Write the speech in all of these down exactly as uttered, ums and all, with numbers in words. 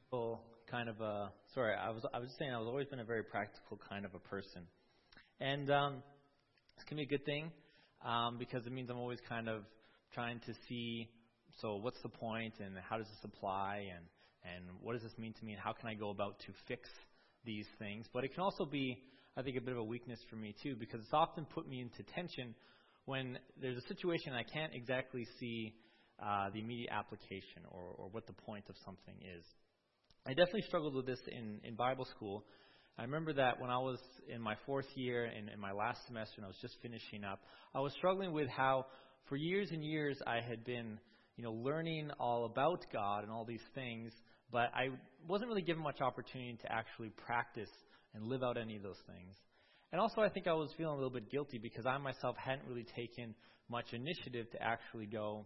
Well, kind of a sorry. I was I was saying I was always been a very practical kind of a person, and um, this can be a good thing um, because it means I'm always kind of trying to see. So what's the point, and how does this apply, and and what does this mean to me, and how can I go about to fix these things? But it can also be, I think, a bit of a weakness for me too, because it's often put me into tension when there's a situation I can't exactly see uh, the immediate application or, or what the point of something is. I definitely struggled with this in, in Bible school. I remember that when I was in my fourth year and in my last semester and I was just finishing up, I was struggling with how for years and years I had been, you know, learning all about God and all these things, but I wasn't really given much opportunity to actually practice and live out any of those things. And also I think I was feeling a little bit guilty because I myself hadn't really taken much initiative to actually go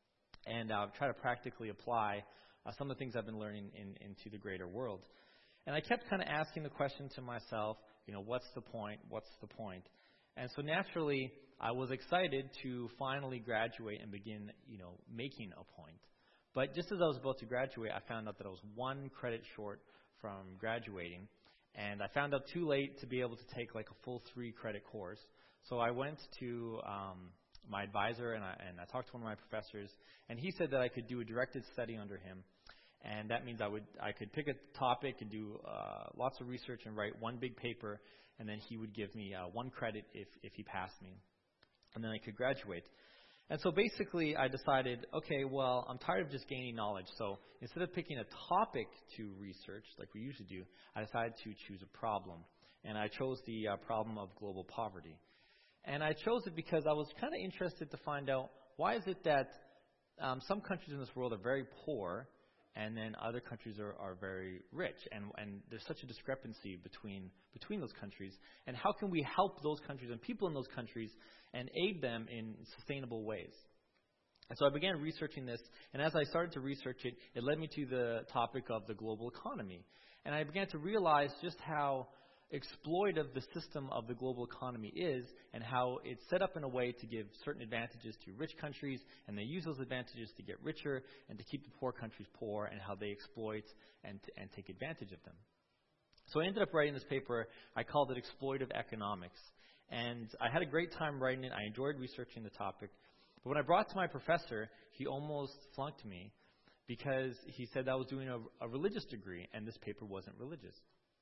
and uh, try to practically apply Uh, some of the things I've been learning in, into the greater world. And I kept kind of asking the question to myself, you know, what's the point? What's the point? And so naturally, I was excited to finally graduate and begin, you know, making a point. But just as I was about to graduate, I found out that I was one credit short from graduating. And I found out too late to be able to take like a full three credit course. So I went to um, my advisor and I, and I talked to one of my professors, and he said that I could do a directed study under him. And that means I would I could pick a topic and do uh, lots of research and write one big paper, and then he would give me uh, one credit if, if he passed me. And then I could graduate. And so basically I decided, okay, well, I'm tired of just gaining knowledge. So instead of picking a topic to research like we usually do, I decided to choose a problem. And I chose the uh, problem of global poverty. And I chose it because I was kind of interested to find out, why is it that um, some countries in this world are very poor and then other countries are, are very rich, and, and there's such a discrepancy between between those countries, and how can we help those countries and people in those countries and aid them in sustainable ways? And so I began researching this, and as I started to research it, it led me to the topic of the global economy, and I began to realize just how exploitive the system of the global economy is, and how it's set up in a way to give certain advantages to rich countries, and they use those advantages to get richer and to keep the poor countries poor, and how they exploit and, and take advantage of them. So I ended up writing this paper. I called it Exploitive Economics. And I had a great time writing it. I enjoyed researching the topic. But when I brought it to my professor, he almost flunked me because he said I was doing a, a religious degree, and this paper wasn't religious.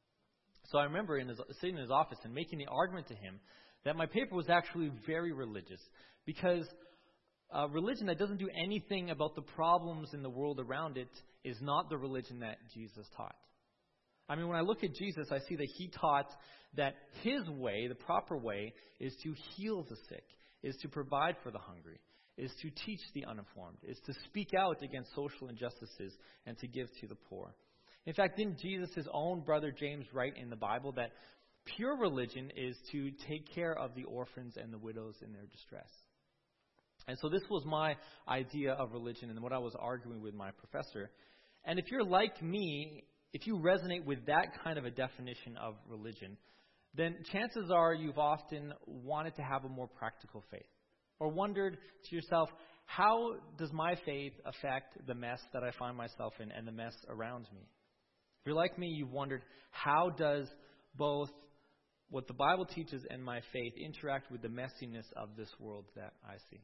So I remember in his, sitting in his office and making the argument to him that my paper was actually very religious, because uh, religion that doesn't do anything about the problems in the world around it is not the religion that Jesus taught. I mean, when I look at Jesus, I see that he taught that his way, the proper way, is to heal the sick, is to provide for the hungry, is to teach the uninformed, is to speak out against social injustices, and to give to the poor. In fact, didn't Jesus' own brother James write in the Bible that pure religion is to take care of the orphans and the widows in their distress? And so this was my idea of religion and what I was arguing with my professor. And if you're like me, if you resonate with that kind of a definition of religion, then chances are you've often wanted to have a more practical faith, or wondered to yourself, how does my faith affect the mess that I find myself in and the mess around me? If you're like me, you've wondered, how does both what the Bible teaches and my faith interact with the messiness of this world that I see?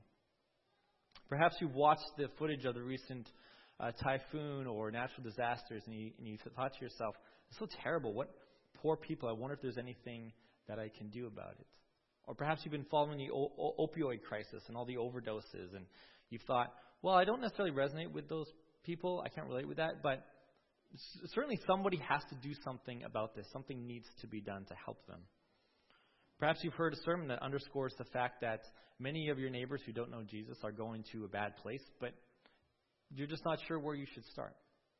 Perhaps you've watched the footage of the recent uh, typhoon or natural disasters, and you, and you thought to yourself, it's so terrible. What poor people. I wonder if there's anything that I can do about it. Or perhaps you've been following the o- o- opioid crisis and all the overdoses, and you've thought, well, I don't necessarily resonate with those people. I can't relate with that, but certainly somebody has to do something about this. Something needs to be done to help them. Perhaps you've heard a sermon that underscores the fact that many of your neighbors who don't know Jesus are going to a bad place, but you're just not sure where you should start.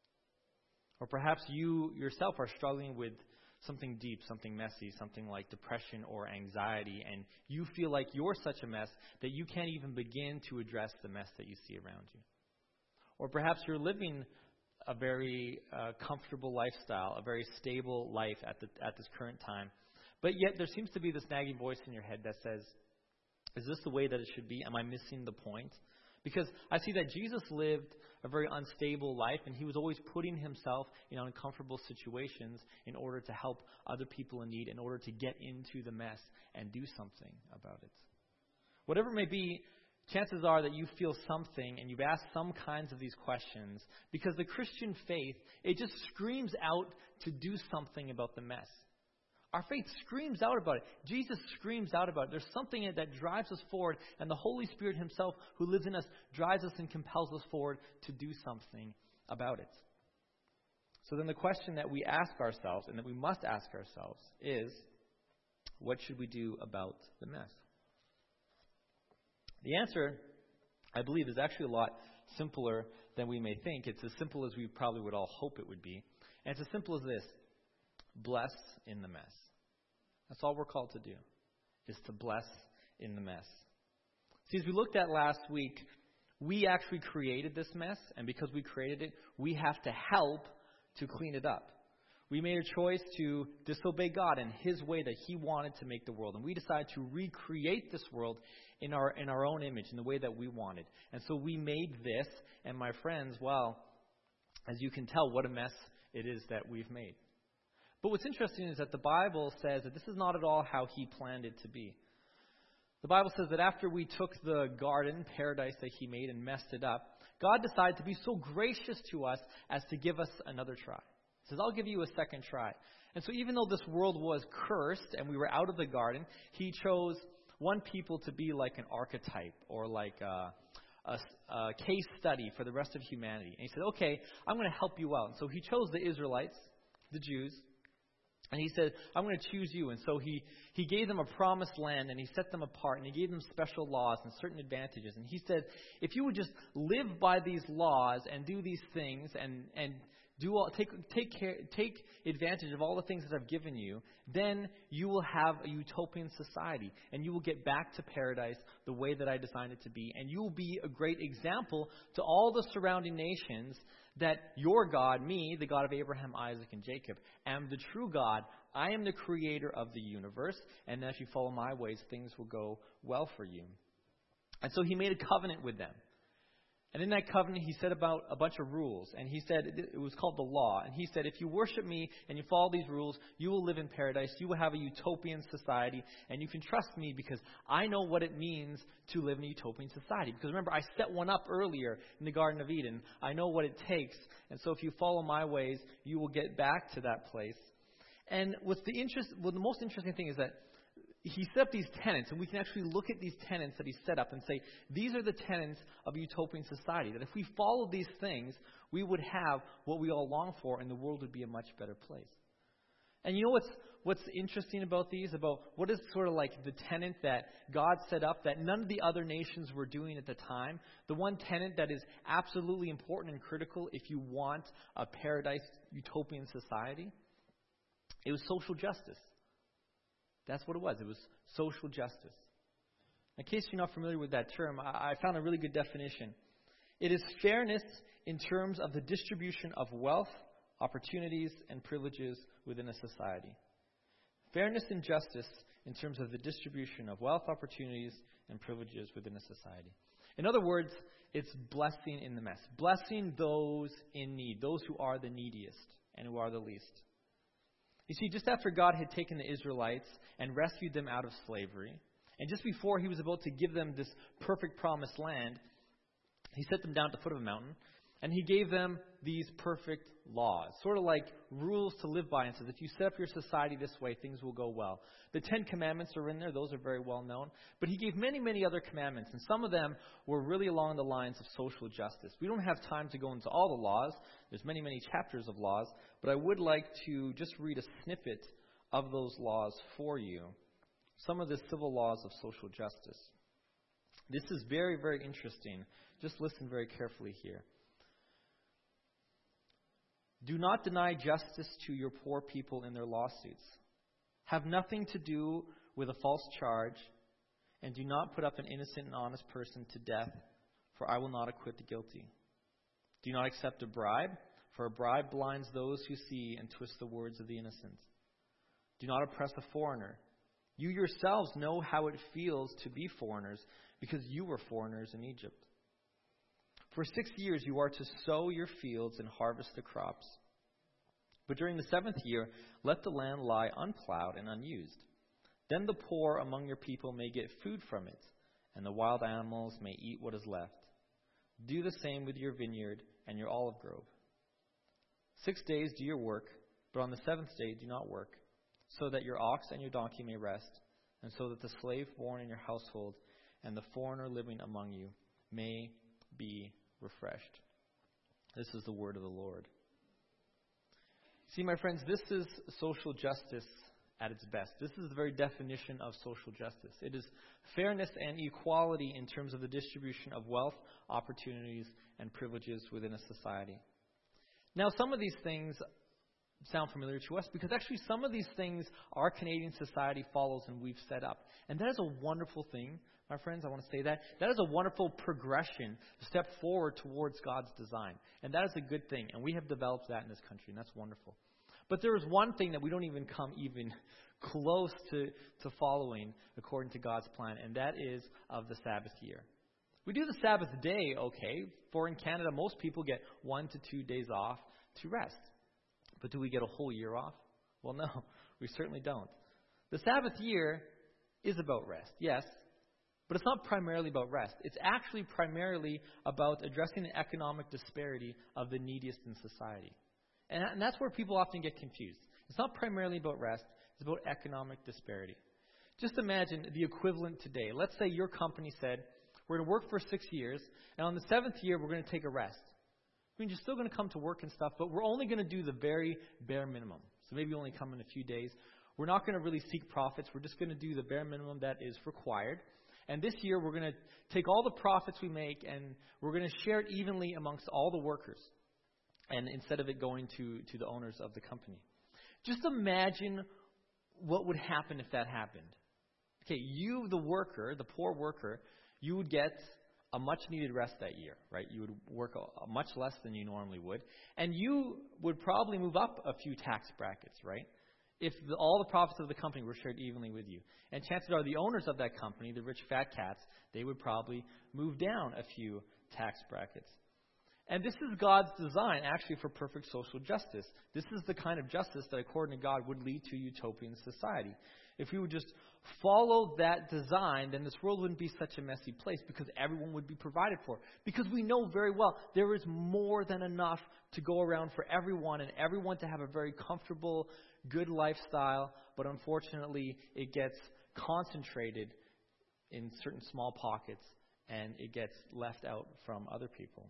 Or perhaps you yourself are struggling with something deep, something messy, something like depression or anxiety, and you feel like you're such a mess that you can't even begin to address the mess that you see around you. Or perhaps you're living a very uh, comfortable lifestyle, a very stable life at the at this current time. But yet there seems to be this nagging voice in your head that says, is this the way that it should be? Am I missing the point? Because I see that Jesus lived a very unstable life, and he was always putting himself in uncomfortable situations in order to help other people in need, in order to get into the mess and do something about it. Whatever it may be, chances are that you feel something and you've asked some kinds of these questions because the Christian faith, it just screams out to do something about the mess. Our faith screams out about it. Jesus screams out about it. There's something in it that drives us forward, and the Holy Spirit himself who lives in us drives us and compels us forward to do something about it. So then the question that we ask ourselves, and that we must ask ourselves, is, what should we do about the mess? The answer, I believe, is actually a lot simpler than we may think. It's as simple as we probably would all hope it would be. And it's as simple as this: bless in the mess. That's all we're called to do, is to bless in the mess. See, as we looked at last week, we actually created this mess, and because we created it, we have to help to clean it up. We made a choice to disobey God in his way that he wanted to make the world, and we decided to recreate this world in our in our own image, in the way that we wanted. And so we made this, and my friends, well, as you can tell, what a mess it is that we've made. But what's interesting is that the Bible says that this is not at all how he planned it to be. The Bible says that after we took the garden, paradise that he made, and messed it up, God decided to be so gracious to us as to give us another try. He says, I'll give you a second try. And so even though this world was cursed and we were out of the garden, he chose one people to be like an archetype or like a, a, a case study for the rest of humanity. And he said, okay, I'm going to help you out. And so he chose the Israelites, the Jews. And he said, I'm going to choose you. And so he, he gave them a promised land, and he set them apart, and he gave them special laws and certain advantages. And he said, if you would just live by these laws and do these things and, and do all, take, take, care, take advantage of all the things that I've given you, then you will have a utopian society, and you will get back to paradise the way that I designed it to be. And you will be a great example to all the surrounding nations that your God, me, the God of Abraham, Isaac, and Jacob, am the true God. I am the creator of the universe, and that if you follow my ways, things will go well for you. And so he made a covenant with them. And in that covenant, he said about a bunch of rules. And he said, it was called the law. And he said, if you worship me and you follow these rules, you will live in paradise. You will have a utopian society. And you can trust me because I know what it means to live in a utopian society. Because remember, I set one up earlier in the Garden of Eden. I know what it takes. And so if you follow my ways, you will get back to that place. And what's the interest, well, the most interesting thing is that he set up these tenets, and we can actually look at these tenets that he set up and say, these are the tenets of a utopian society. That if we followed these things, we would have what we all long for, and the world would be a much better place. And you know what's what's interesting about these? About what is sort of like the tenet that God set up that none of the other nations were doing at the time? The one tenet that is absolutely important and critical if you want a paradise utopian society? It was social justice. That's what it was. It was social justice. In case you're not familiar with that term, I found a really good definition. It is fairness in terms of the distribution of wealth, opportunities, and privileges within a society. Fairness and justice in terms of the distribution of wealth, opportunities, and privileges within a society. In other words, it's blessing in the mess. Blessing those in need, those who are the neediest and who are the least. You see, just after God had taken the Israelites and rescued them out of slavery, and just before he was about to give them this perfect promised land, he set them down at the foot of a mountain, and he gave them these perfect laws, sort of like rules to live by, and says, if you set up your society this way, things will go well. The Ten Commandments are in there. Those are very well known. But he gave many, many other commandments, and some of them were really along the lines of social justice. We don't have time to go into all the laws. There's many, many chapters of laws, but I would like to just read a snippet of those laws for you. Some of the civil laws of social justice. This is very, very interesting. Just listen very carefully here. Do not deny justice to your poor people in their lawsuits. Have nothing to do with a false charge, and do not put up an innocent and honest person to death, for I will not acquit the guilty. Do not accept a bribe, for a bribe blinds those who see and twist the words of the innocent. Do not oppress a foreigner. You yourselves know how it feels to be foreigners, because you were foreigners in Egypt. For six years you are to sow your fields and harvest the crops. But during the seventh year, let the land lie unplowed and unused. Then the poor among your people may get food from it, and the wild animals may eat what is left. Do the same with your vineyard and your olive grove. Six days do your work, but on the seventh day do not work, so that your ox and your donkey may rest, and so that the slave born in your household and the foreigner living among you may be refreshed. This is the word of the Lord. See, my friends, this is social justice at its best. This is the very definition of social justice. It is fairness and equality in terms of the distribution of wealth, opportunities, and privileges within a society. Now, some of these things sound familiar to us because actually some of these things our Canadian society follows and we've set up. And that is a wonderful thing, my friends. I want to say that. That is a wonderful progression, a step forward towards God's design. And that is a good thing. And we have developed that in this country, and that's wonderful. But there is one thing that we don't even come even close to, to following according to God's plan, and that is of the Sabbath year. We do the Sabbath day, okay. For in Canada, most people get one to two days off to rest. But do we get a whole year off? Well, no, we certainly don't. The Sabbath year is about rest, yes, but it's not primarily about rest. It's actually primarily about addressing the economic disparity of the neediest in society. And, and that's where people often get confused. It's not primarily about rest. It's about economic disparity. Just imagine the equivalent today. Let's say your company said, we're going to work for six years, and on the seventh year, we're going to take a rest. I mean, you're still going to come to work and stuff, but we're only going to do the very bare minimum. So maybe only come in a few days. We're not going to really seek profits. We're just going to do the bare minimum that is required. And this year, we're going to take all the profits we make, and we're going to share it evenly amongst all the workers, and instead of it going to, to the owners of the company. Just imagine what would happen if that happened. Okay, you, the worker, the poor worker, you would get a much-needed rest that year, right? You would work a, a much less than you normally would. And you would probably move up a few tax brackets, right? If the, all the profits of the company were shared evenly with you. And chances are the owners of that company, the rich fat cats, they would probably move down a few tax brackets. And this is God's design, actually, for perfect social justice. This is the kind of justice that, according to God, would lead to utopian society. If we would just follow that design, then this world wouldn't be such a messy place because everyone would be provided for. Because we know very well there is more than enough to go around for everyone and everyone to have a very comfortable, good lifestyle. But unfortunately, it gets concentrated in certain small pockets and it gets left out from other people.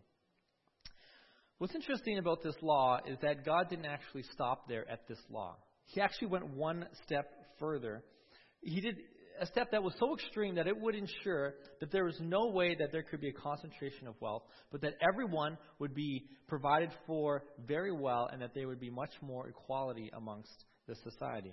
What's interesting about this law is that God didn't actually stop there at this law. He actually went one step further. He did a step that was so extreme that it would ensure that there was no way that there could be a concentration of wealth, but that everyone would be provided for very well and that there would be much more equality amongst the society.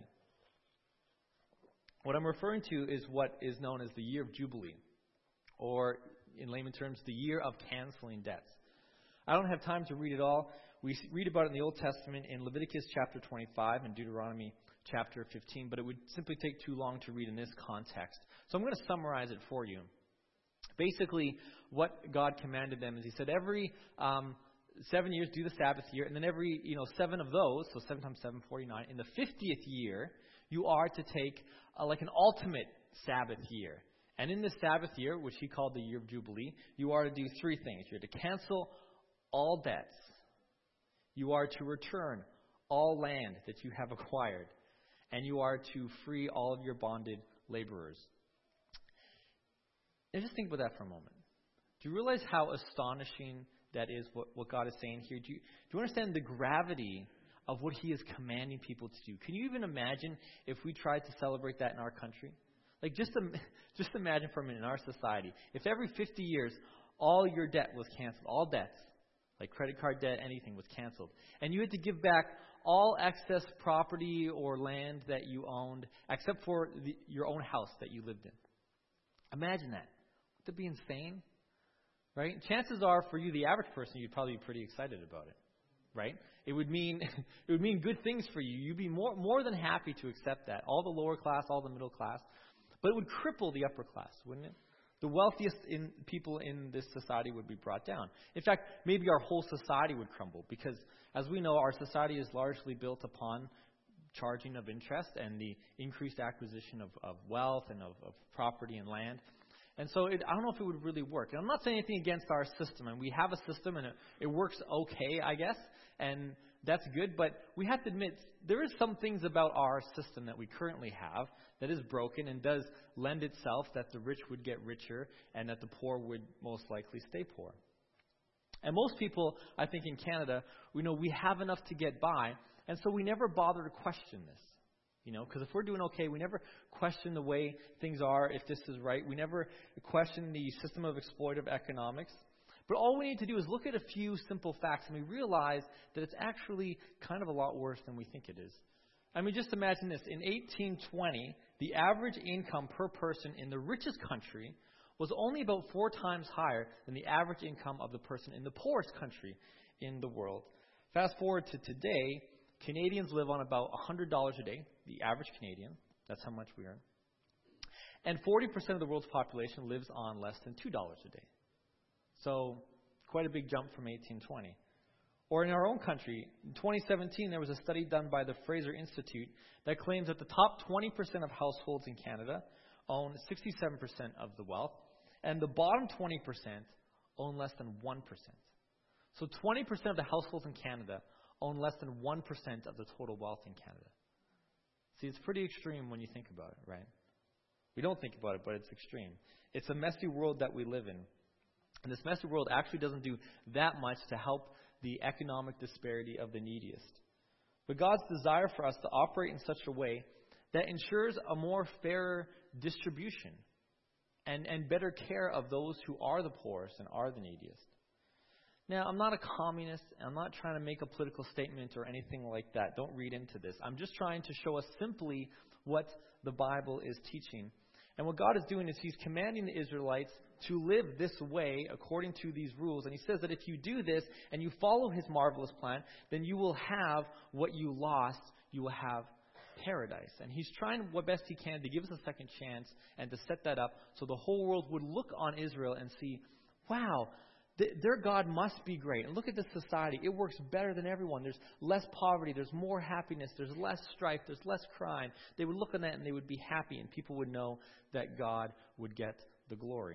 What I'm referring to is what is known as the year of Jubilee, or in layman terms, the year of canceling debts. I don't have time to read it all. We read about it in the Old Testament in Leviticus chapter twenty-five and Deuteronomy chapter fifteen, but it would simply take too long to read in this context. So I'm going to summarize it for you. Basically, what God commanded them is He said every um, seven years do the Sabbath year, and then every you know seven of those, so seven times seven, forty-nine. In the fiftieth year, you are to take uh, like an ultimate Sabbath year. And in this Sabbath year, which He called the year of Jubilee, you are to do three things. You're to cancel all debts. You are to return all land that you have acquired. And you are to free all of your bonded laborers. And just think about that for a moment. Do you realize how astonishing that is, what, what God is saying here? Do you, do you understand the gravity of what He is commanding people to do? Can you even imagine if we tried to celebrate that in our country? Like, just, just imagine for a minute in our society, if every fifty years all your debt was canceled, all debts, like credit card debt, anything was canceled. And you had to give back all excess property or land that you owned, except for the, your own house that you lived in. Imagine that. Would that be insane? Right? Chances are, for you, the average person, you'd probably be pretty excited about it. Right? It would mean it would mean good things for you. You'd be more more than happy to accept that. All the lower class, all the middle class. But it would cripple the upper class, wouldn't it? the wealthiest in, people in this society would be brought down. In fact, maybe our whole society would crumble because, as we know, our society is largely built upon charging of interest and the increased acquisition of, of wealth and of, of property and land. And so it, I don't know if it would really work. And I'm not saying anything against our system. And we have a system and it, it works okay, I guess. And that's good. But we have to admit there is some things about our system that we currently have that is broken and does lend itself that the rich would get richer and that the poor would most likely stay poor. And most people, I think in Canada, we know we have enough to get by. And so we never bother to question this. You know, because if we're doing okay, we never question the way things are, if this is right. We never question the system of exploitative economics. But all we need to do is look at a few simple facts and we realize that it's actually kind of a lot worse than we think it is. I mean, just imagine this. In eighteen twenty, the average income per person in the richest country was only about four times higher than the average income of the person in the poorest country in the world. Fast forward to today, Canadians live on about one hundred dollars a day, the average Canadian. That's how much we earn. And forty percent of the world's population lives on less than two dollars a day. So quite a big jump from eighteen twenty. Or in our own country, in twenty seventeen, there was a study done by the Fraser Institute that claims that the top twenty percent of households in Canada own sixty-seven percent of the wealth, and the bottom twenty percent own less than one percent. So twenty percent of the households in Canada own less than one percent of the total wealth in Canada. See, it's pretty extreme when you think about it, right? We don't think about it, but it's extreme. It's a messy world that we live in. And this messy world actually doesn't do that much to help the economic disparity of the neediest. But God's desire for us to operate in such a way that ensures a more fair distribution and, and better care of those who are the poorest and are the neediest. Now, I'm not a communist. I'm not trying to make a political statement or anything like that. Don't read into this. I'm just trying to show us simply what the Bible is teaching. And what God is doing is He's commanding the Israelites to live this way according to these rules. And He says that if you do this and you follow His marvelous plan, then you will have what you lost. You will have paradise. And He's trying what best He can to give us a second chance and to set that up so the whole world would look on Israel and see, wow, their God must be great. And look at this society. It works better than everyone. There's less poverty. There's more happiness. There's less strife. There's less crime. They would look on that and they would be happy. And people would know that God would get the glory.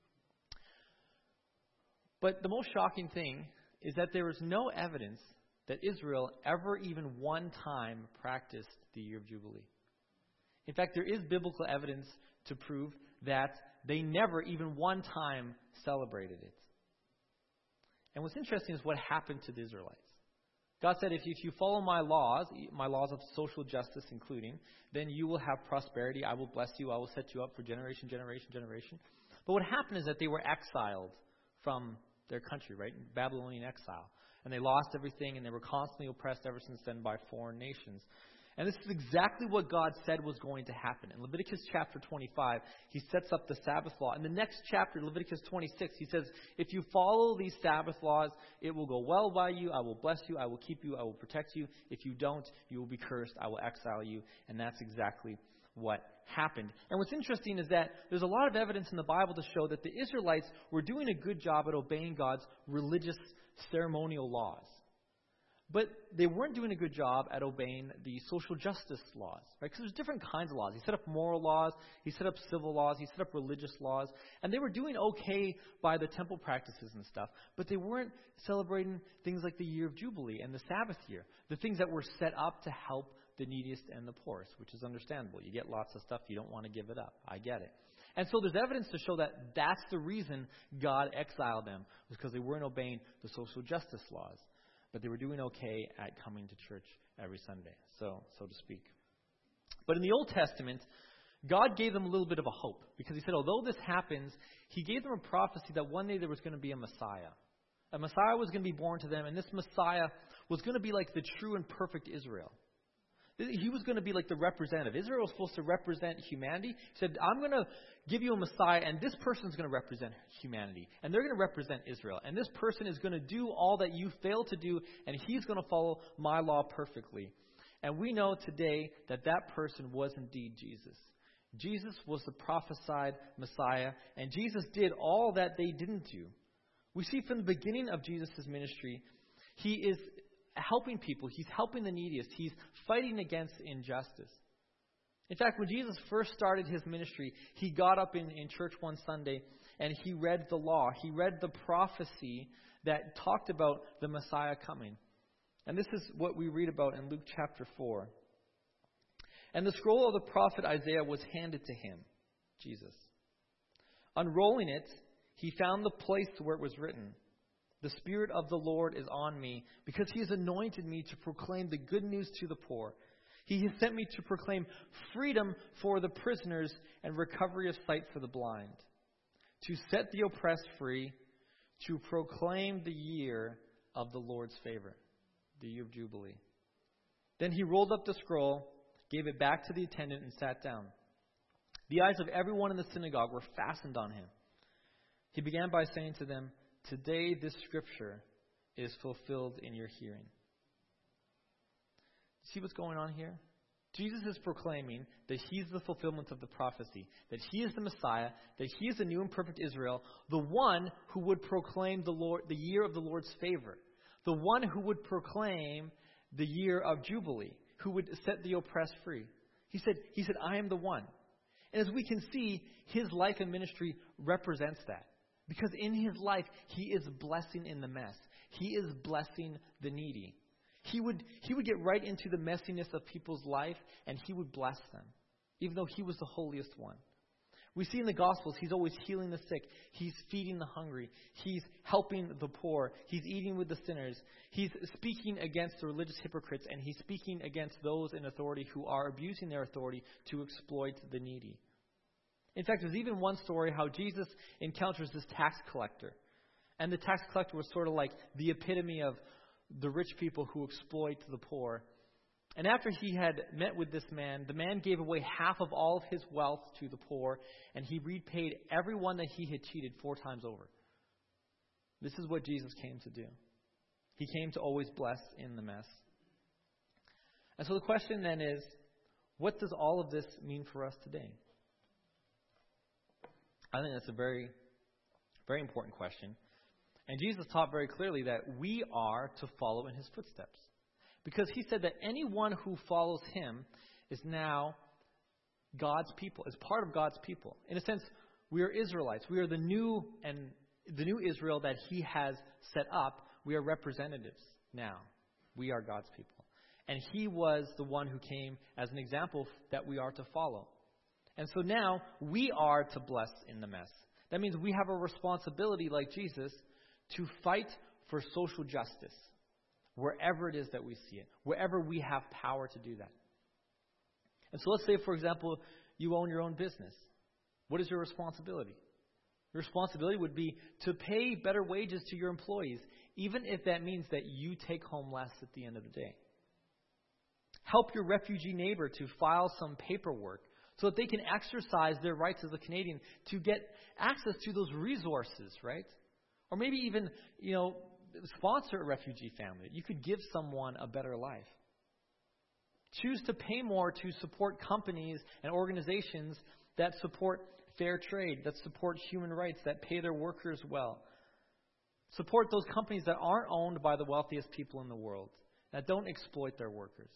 But the most shocking thing is that there is no evidence that Israel ever even one time practiced the year of Jubilee. In fact, there is biblical evidence to prove that they never even one time celebrated it. And what's interesting is what happened to the Israelites. God said, if you, if you follow my laws, my laws of social justice including, then you will have prosperity. I will bless you. I will set you up for generation, generation, generation. But what happened is that they were exiled from their country, right? In Babylonian exile. And they lost everything, and they were constantly oppressed ever since then by foreign nations. And this is exactly what God said was going to happen. In Leviticus chapter twenty-five, He sets up the Sabbath law. In the next chapter, Leviticus twenty-six, He says, if you follow these Sabbath laws, it will go well by you. I will bless you. I will keep you. I will protect you. If you don't, you will be cursed. I will exile you. And that's exactly what happened. And what's interesting is that there's a lot of evidence in the Bible to show that the Israelites were doing a good job at obeying God's religious ceremonial laws. But they weren't doing a good job at obeying the social justice laws, right? Because there's different kinds of laws. He set up moral laws, he set up civil laws, he set up religious laws, and they were doing okay by the temple practices and stuff, but they weren't celebrating things like the year of Jubilee and the Sabbath year, the things that were set up to help the neediest and the poorest, which is understandable. You get lots of stuff, you don't want to give it up. I get it. And so there's evidence to show that that's the reason God exiled them, was because they weren't obeying the social justice laws. But they were doing okay at coming to church every Sunday, so so to speak. But in the Old Testament, God gave them a little bit of a hope. Because He said, although this happens, He gave them a prophecy that one day there was going to be a Messiah. A Messiah was going to be born to them, and this Messiah was going to be like the true and perfect Israel. He was going to be like the representative. Israel was supposed to represent humanity. He said, I'm going to give you a Messiah, and this person is going to represent humanity. And they're going to represent Israel. And this person is going to do all that you failed to do, and he's going to follow my law perfectly. And we know today that that person was indeed Jesus. Jesus was the prophesied Messiah, and Jesus did all that they didn't do. We see from the beginning of Jesus' ministry, he is helping people. He's helping the neediest. He's fighting against injustice. In fact, when Jesus first started his ministry, he got up in, in church one Sunday and he read the law. He read the prophecy that talked about the Messiah coming. And this is what we read about in Luke chapter four. And the scroll of the prophet Isaiah was handed to him, Jesus. Unrolling it, he found the place where it was written, "The Spirit of the Lord is on me, because he has anointed me to proclaim the good news to the poor. He has sent me to proclaim freedom for the prisoners and recovery of sight for the blind, to set the oppressed free, to proclaim the year of the Lord's favor," the year of Jubilee. Then he rolled up the scroll, gave it back to the attendant, and sat down. The eyes of everyone in the synagogue were fastened on him. He began by saying to them, "Today this scripture is fulfilled in your hearing." See what's going on here? Jesus is proclaiming that he's the fulfillment of the prophecy, that he is the Messiah, that he is the new and perfect Israel, the one who would proclaim the Lord, the year of the Lord's favor, the one who would proclaim the year of Jubilee, who would set the oppressed free. He said, he said, "I am the one." And as we can see, his life and ministry represents that. Because in his life, he is blessing in the mess. He is blessing the needy. He would, he would get right into the messiness of people's life, and he would bless them, even though he was the holiest one. We see in the Gospels, he's always healing the sick. He's feeding the hungry. He's helping the poor. He's eating with the sinners. He's speaking against the religious hypocrites, and he's speaking against those in authority who are abusing their authority to exploit the needy. In fact, there's even one story how Jesus encounters this tax collector. And the tax collector was sort of like the epitome of the rich people who exploit the poor. And after he had met with this man, the man gave away half of all of his wealth to the poor, and he repaid everyone that he had cheated four times over. This is what Jesus came to do. He came to always bless in the mess. And so the question then is, what does all of this mean for us today? I think that's a very, very important question. And Jesus taught very clearly that we are to follow in his footsteps. Because he said that anyone who follows him is now God's people, is part of God's people. In a sense, we are Israelites. We are the new and the new Israel that he has set up. We are representatives now. We are God's people. And he was the one who came as an example that we are to follow. And so now we are to bless in the mess. That means we have a responsibility, like Jesus, to fight for social justice wherever it is that we see it, wherever we have power to do that. And so let's say, for example, you own your own business. What is your responsibility? Your responsibility would be to pay better wages to your employees, even if that means that you take home less at the end of the day. Help your refugee neighbor to file some paperwork so that they can exercise their rights as a Canadian to get access to those resources, right? Or maybe even, you know, sponsor a refugee family. You could give someone a better life. Choose to pay more to support companies and organizations that support fair trade, that support human rights, that pay their workers well. Support those companies that aren't owned by the wealthiest people in the world, that don't exploit their workers.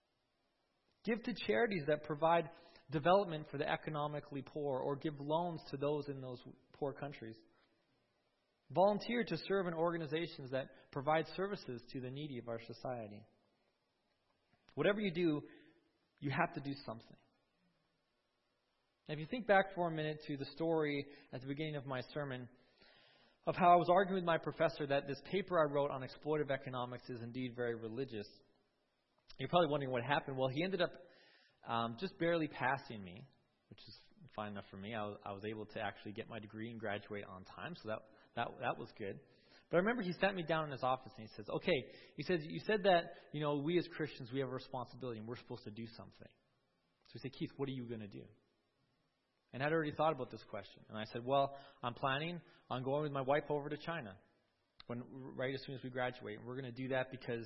Give to charities that provide development for the economically poor, or give loans to those in those poor countries. Volunteer to serve in organizations that provide services to the needy of our society. Whatever you do, you have to do something. Now, if you think back for a minute to the story at the beginning of my sermon of how I was arguing with my professor that this paper I wrote on exploitative economics is indeed very religious, you're probably wondering what happened. Well, he ended up um, just barely passing me, which is fine enough for me. I was, I was able to actually get my degree and graduate on time, so that That that was good. But I remember he sat me down in his office and he says, okay, he says, you said that, you know, we as Christians, we have a responsibility and we're supposed to do something. So he said, Keith, what are you going to do? And I'd already thought about this question. And I said, well, I'm planning on going with my wife over to China when right as soon as we graduate. And we're going to do that because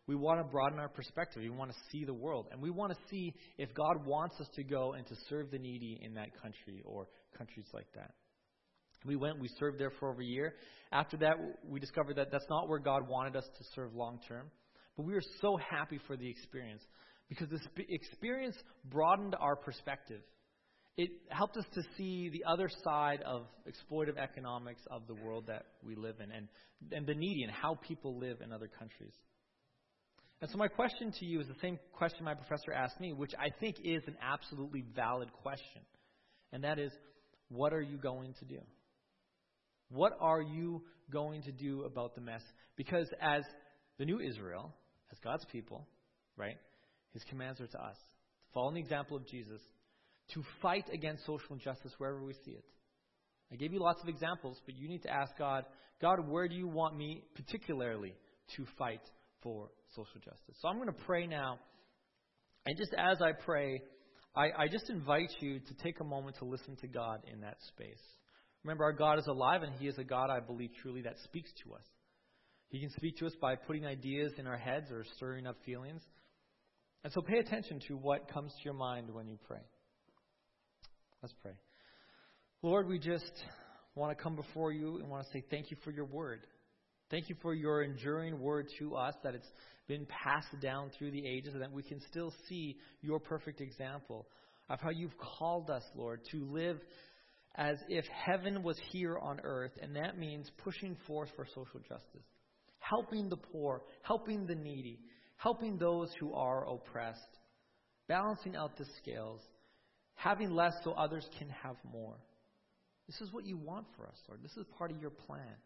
We want to broaden our perspective. We want to see the world. And we want to see if God wants us to go and to serve the needy in that country or countries like that. We went, we served there for over a year. After that, we discovered that that's not where God wanted us to serve long term. But we were so happy for the experience because this experience broadened our perspective. It helped us to see the other side of exploitive economics of the world that we live in and, and the needy and how people live in other countries. And so my question to you is the same question my professor asked me, which I think is an absolutely valid question. And that is, what are you going to do? What are you going to do about the mess? Because as the new Israel, as God's people, right, His commands are to us. To follow the example of Jesus, to fight against social injustice wherever we see it. I gave you lots of examples, but you need to ask God, God, where do you want me particularly to fight for social justice? So I'm going to pray now. And just as I pray, I, I just invite you to take a moment to listen to God in that space. Remember, our God is alive, and He is a God, I believe, truly, that speaks to us. He can speak to us by putting ideas in our heads or stirring up feelings. And so pay attention to what comes to your mind when you pray. Let's pray. Lord, we just want to come before you and want to say thank you for your word. Thank you for your enduring word to us, that it's been passed down through the ages, and that we can still see your perfect example of how you've called us, Lord, to live as if heaven was here on earth, and that means pushing forth for social justice, helping the poor, helping the needy, helping those who are oppressed, balancing out the scales, having less so others can have more. This is what you want for us, Lord. This is part of your plan.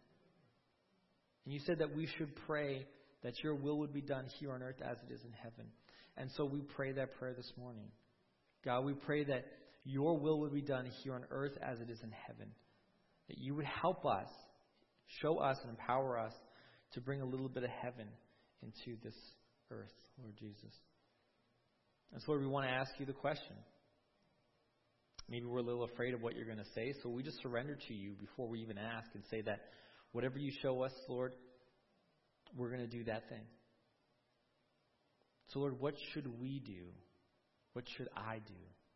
And you said that we should pray that your will would be done here on earth as it is in heaven. And so we pray that prayer this morning. God, we pray that your will would be done here on earth as it is in heaven. That you would help us, show us, and empower us to bring a little bit of heaven into this earth, Lord Jesus. And so, Lord, we want to ask you the question. Maybe we're a little afraid of what you're going to say, so we just surrender to you before we even ask and say that whatever you show us, Lord, we're going to do that thing. So, Lord, what should we do? What should I do?